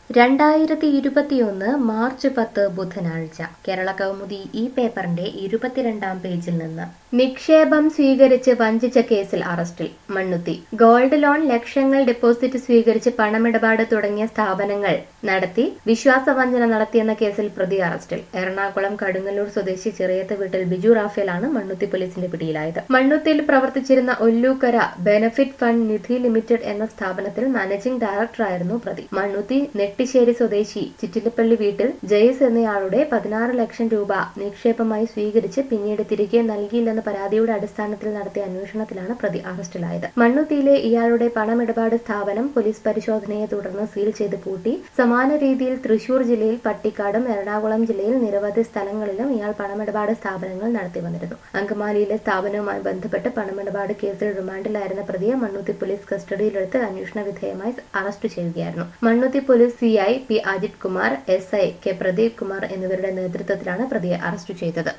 2021 March 10 ബുധനാഴ്ച കേരള കൗമുദി ഈ പേപ്പറിന്റെ 22-ാം പേജിൽ നിന്ന് നിക്ഷേപം സ്വീകരിച്ച് വഞ്ചിച്ച കേസിൽ അറസ്റ്റിൽ മണ്ണുത്തി. ഗോൾഡ് ലോൺ ലക്ഷങ്ങൾ ഡെപ്പോസിറ്റ് സ്വീകരിച്ച് പണമിടപാട് തുടങ്ങിയ സ്ഥാപനങ്ങൾ നടത്തി വിശ്വാസവഞ്ചന നടത്തിയെന്ന കേസിൽ പ്രതി അറസ്റ്റിൽ. എറണാകുളം കടുങ്ങല്ലൂർ സ്വദേശി ചെറിയത്ത് വീട്ടിൽ ബിജു റാഫേലാണ് മണ്ണുത്തി പോലീസിന്റെ പിടിയിലായത്. മണ്ണുത്തിയിൽ പ്രവർത്തിച്ചിരുന്ന Ollukkara benefit fund Nidhi limited എന്ന സ്ഥാപനത്തിൽ മാനേജിംഗ് ഡയറക്ടറായിരുന്നു പ്രതി. മണ്ണുത്തി നെട്ടിശ്ശേരി സ്വദേശി ചിറ്റിലപ്പള്ളി വീട്ടിൽ ജയ്സ് എന്നയാളുടെ 16 ലക്ഷം രൂപ നിക്ഷേപമായി സ്വീകരിച്ച് പിന്നീട് തിരികെ നൽകിയില്ലെന്ന പരാതിയുടെ അടിസ്ഥാനത്തിൽ നടത്തിയ അന്വേഷണത്തിലാണ് പ്രതി അറസ്റ്റിലായത്. മണ്ണുത്തിയിലെ ഇയാളുടെ പണമിടപാട് സ്ഥാപനം പോലീസ് പരിശോധനയെ തുടർന്ന് സീൽ ചെയ്ത് പൂട്ടി. സമാന രീതിയിൽ തൃശൂർ ജില്ലയിൽ പട്ടിക്കാടും എറണാകുളം ജില്ലയിൽ നിരവധി സ്ഥലങ്ങളിലും ഇയാൾ പണമിടപാട് സ്ഥാപനങ്ങൾ നടത്തി വന്നിരുന്നു. അങ്കമാലിയിലെ സ്ഥാപനവുമായി ബന്ധപ്പെട്ട് പണമിടപാട് കേസിൽ റിമാൻഡിലായിരുന്ന പ്രതിയെ മണ്ണുത്തി പോലീസ് കസ്റ്റഡിയിലെടുത്ത് അന്വേഷണ വിധേയമായി അറസ്റ്റ് ചെയ്യുകയായിരുന്നു. Mannuthy police CI P Ajith Kumar, SI K Pradeep Kumar എന്നിവരുടെ നേതൃത്വത്തിലാണ് പ്രതിയെ അറസ്റ്റ് ചെയ്തത്.